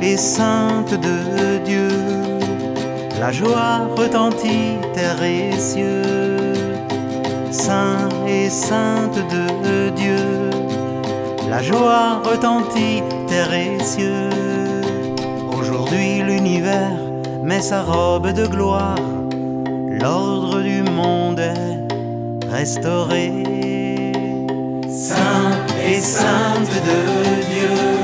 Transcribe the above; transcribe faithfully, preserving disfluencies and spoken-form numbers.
et sainte de Dieu. La joie retentit terre et cieux. Saint et sainte de Dieu. La joie retentit terre et cieux. Aujourd'hui l'univers met sa robe de gloire. L'ordre du monde est restauré. Saint et sainte de Dieu.